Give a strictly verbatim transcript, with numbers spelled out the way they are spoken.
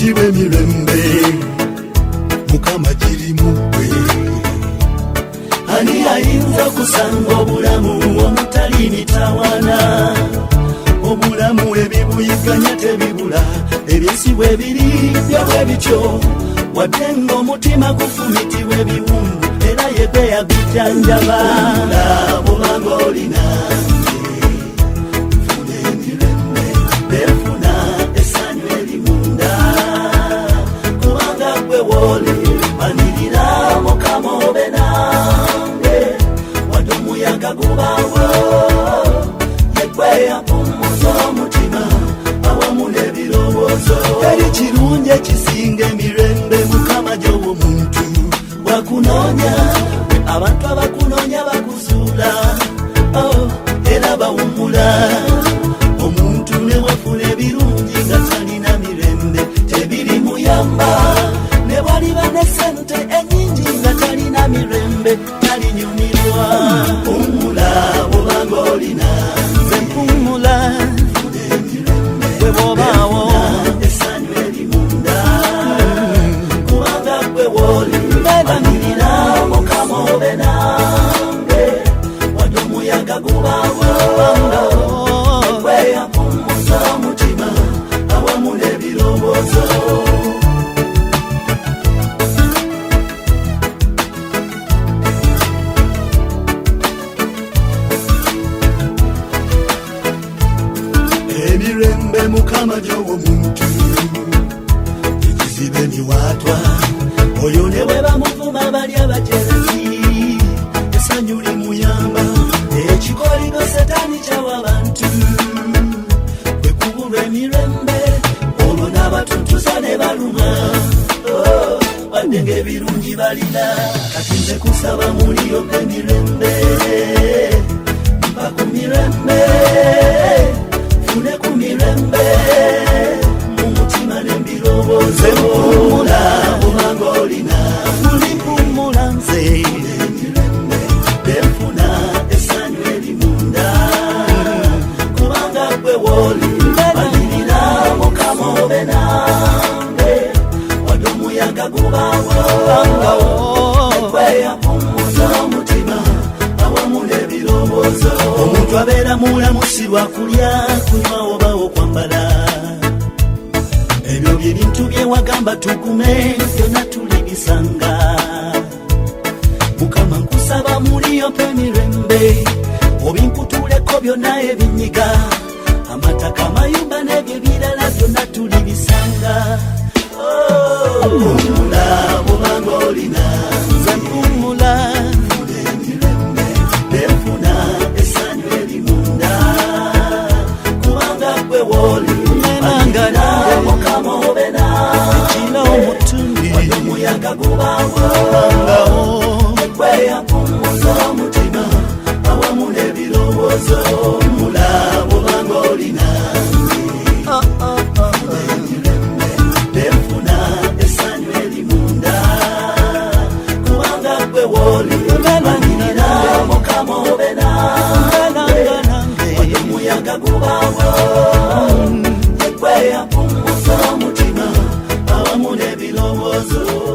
jibe mirembe mukama jirimu gwe. Ani ayinza kusanga obulamu omutali mitawana, obulamu ebibuyiganya tebibula, ebyesibwa ebiri byabwe bityo, wadde ng'omutima gufumitibwa ebiwundu era yegwe yagujanjaba. Bw'obanga olina nfuna emirembe, nefuna essanyu erimunda, kubanga gwe wooli manirira Mukama obe nange, wadde omuyaga gubaawo yegwe yampummuza omutima awamu n'ebirowoozo. Teri kirungi ekisinga emirembe Mukama gy'owomuntu wakunoonya, abantu abakunoonya bakuzuula, oh, era bawummula. Omuntu ne wafuna ebirungi nga talina mirembe tebirimuyamba, ne bwaliba ne ssente ennyingi nga talina mirembe talinyumirwa. Pummula bw'obanga olina, nze mpummula bwe bw'obaawo essanyu erimunda, kubanga gwe wooli manirira Mukama obe nange, wadde omuyaga gubaawo gwe yampummuza omutima awamu n'ebirowoozo. Emirembe Mukama gy'owomuntu ekizibe niwaatwa, oyo ne bwe bamuvuma bali abajerezi essanyu limuyamba. Ekikoligo Setaani kyawa abantu bwe kubulwa emirembe, olwo n'abatuntuza ne baluma, oh, wadde ng'ebirungi balina. Kati nze kusaba muliyoka emirembe, mpa ku mirembe, fune ku mirembe mu mutima n'embirowoozo. Mpummula bw'obanga olina, mulimpumula nze emirembe, nefuna essanyu erimunda, kubanga gwe wooli manirira Mukama obe nange, wadde omuyaga gubaawo gwe yampummuza omutima awamu n'ebirowoozo. Omuntu abeera mulamu si lwa kulya, kunywa oba okwambala, ebyo bye bintu bye wagamba tukume byonna tulibisanga. Mukama nkusaba muliyopa emirembe, obinkutuleko byonna ebinyiga, amataka amayumba n'ebyo ebirala byonna tulibisanga. Pummula bw'obanga olina, nze mpummula emirembe, nefuna essanyu erimunda, kubanga gwe wooli manirira Mukama obe nange, wadde omuyaga gubaawo gwe yampummuza omutima awamu n'ebirowoozo. Pummula bw'obanga olina emirembe, nefuna essanyu erimunda, kubanga gwe wooli manirira Mukama obe nange, wadde omuyaga gubaawo gwe yampummuza omutima awamu n'ebirowoozo.